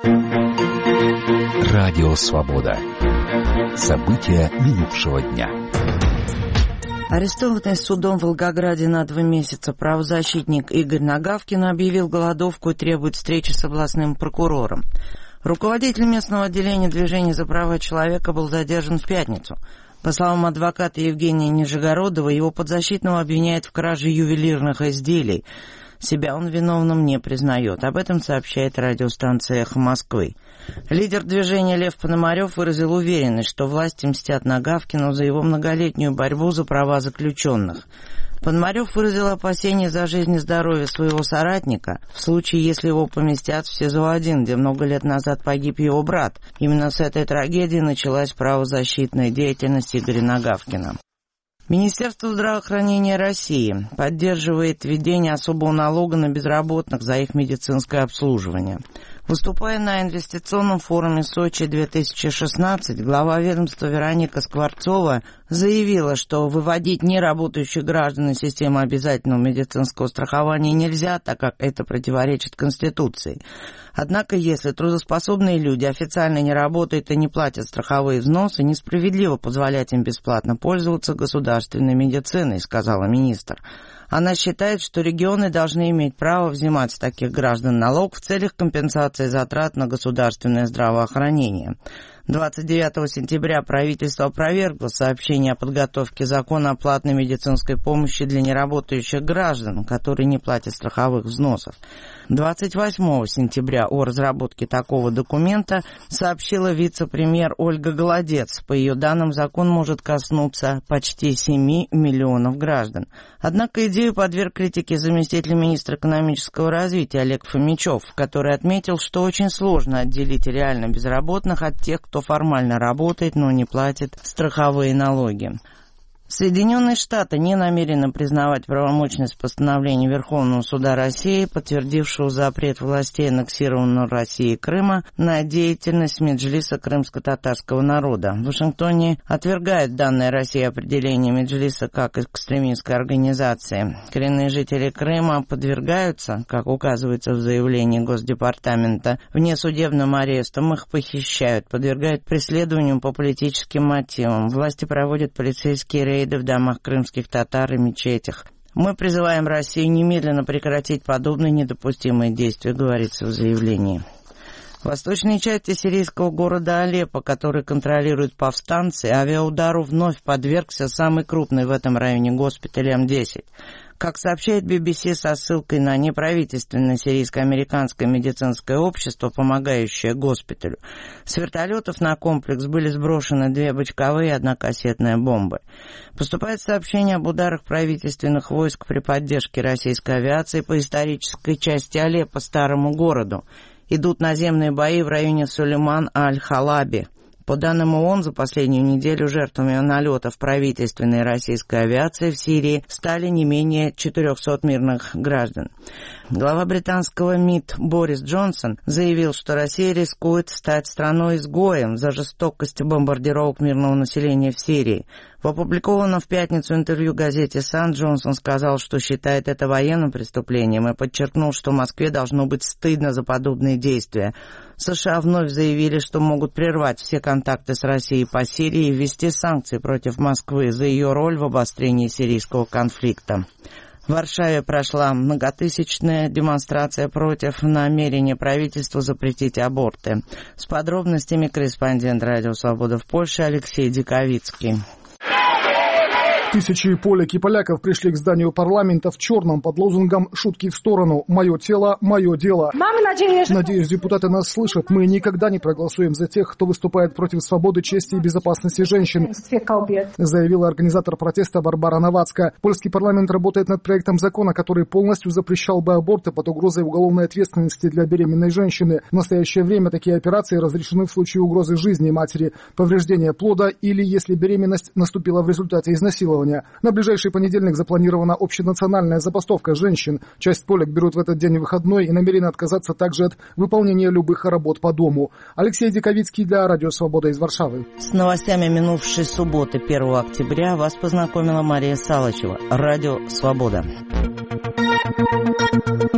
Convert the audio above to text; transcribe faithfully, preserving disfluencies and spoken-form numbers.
Радио Свобода. События минувшего дня. Арестованный судом в Волгограде на два месяца правозащитник Игорь Нагавкин объявил голодовку и требует встречи с областным прокурором. Руководитель местного отделения движения за права человека был задержан в пятницу. По словам адвоката Евгения Нижегородова, его подзащитного обвиняют в краже ювелирных изделий. Себя он виновным не признает. Об этом сообщает радиостанция «Эхо Москвы». Лидер движения Лев Пономарев выразил уверенность, что власти мстят Нагавкину за его многолетнюю борьбу за права заключенных. Пономарев выразил опасения за жизнь и здоровье своего соратника в случае, если его поместят в СИЗО один, где много лет назад погиб его брат. Именно с этой трагедии началась правозащитная деятельность Игоря Нагавкина. Министерство здравоохранения России поддерживает введение особого налога на безработных за их медицинское обслуживание. Выступая на инвестиционном форуме Сочи-две тысячи шестнадцать, глава ведомства Вероника Скворцова заявила, что выводить неработающих граждан из системы обязательного медицинского страхования нельзя, так как это противоречит Конституции. Однако, если трудоспособные люди официально не работают и не платят страховые взносы, несправедливо позволять им бесплатно пользоваться государственной медициной, сказала министр. Она считает, что регионы должны иметь право взимать с таких граждан налог в целях компенсации затрат на государственное здравоохранение. двадцать девятого сентября правительство опровергло сообщение о подготовке закона о платной медицинской помощи для неработающих граждан, которые не платят страховых взносов. двадцать восьмого сентября о разработке такого документа сообщила вице-премьер Ольга Голодец. По ее данным, закон может коснуться почти семи миллионов граждан. Однако идею подверг критике заместитель министра экономического развития Олег Фомичев, который отметил, что очень сложно отделить реально безработных от тех, кто формально работает, но не платит страховые налоги. Соединенные Штаты не намерены признавать правомочность постановления Верховного суда России, подтвердившего запрет властей аннексированного Россией Крыма на деятельность Меджлиса крымско-татарского народа. В Вашингтоне отвергают данное России определение Меджлиса как экстремистской организации. Коренные жители Крыма подвергаются, как указывается в заявлении Госдепартамента, внесудебным арестам, их похищают, подвергают преследованию по политическим мотивам. Власти проводят полицейские рейды в домах крымских татар и мечетях. Мы призываем Россию немедленно прекратить подобные недопустимые действия, говорится в заявлении. В восточной части сирийского города Алеппо, который контролируют повстанцы, авиаудару вновь подвергся самый крупный в этом районе госпиталь Эм десять. Как сообщает би би си со ссылкой на неправительственное сирийско-американское медицинское общество, помогающее госпиталю, с вертолетов на комплекс были сброшены две бочковые и одна кассетная бомбы. Поступает сообщение об ударах правительственных войск при поддержке российской авиации по исторической части Алеппо, старому городу. Идут наземные бои в районе Сулейман-аль-Халаби. По данным ООН, за последнюю неделю жертвами налетов правительственной российской авиации в Сирии стали не менее четырехсот мирных граждан. Глава британского МИД Борис Джонсон заявил, что Россия рискует стать страной-изгоем за жестокость бомбардировок мирного населения в Сирии. В опубликованном в пятницу интервью газете «Сан» Джонсон сказал, что считает это военным преступлением и подчеркнул, что Москве должно быть стыдно за подобные действия. США вновь заявили, что могут прервать все контакты с Россией по Сирии и ввести санкции против Москвы за ее роль в обострении сирийского конфликта. В Варшаве прошла многотысячная демонстрация против намерения правительства запретить аборты. С подробностями корреспондент «Радио Свобода» в Польше Алексей Диковицкий. Тысячи полек и поляков пришли к зданию парламента в черном под лозунгом «Шутки в сторону. Мое тело, мое дело». Надеюсь, депутаты нас слышат. Мы никогда не проголосуем за тех, кто выступает против свободы, чести и безопасности женщин, заявила организатор протеста Барбара Новацка. Польский парламент работает над проектом закона, который полностью запрещал бы аборты под угрозой уголовной ответственности для беременной женщины. В настоящее время такие операции разрешены в случае угрозы жизни матери, повреждения плода или если беременность наступила в результате изнасилования. На ближайший понедельник запланирована общенациональная забастовка женщин. Часть полек берут в этот день выходной и намерены отказаться также от выполнения любых работ по дому. Алексей Диковицкий для Радио Свобода из Варшавы. С новостями минувшей субботы, первого октября, вас познакомила Мария Салычева. Радио Свобода.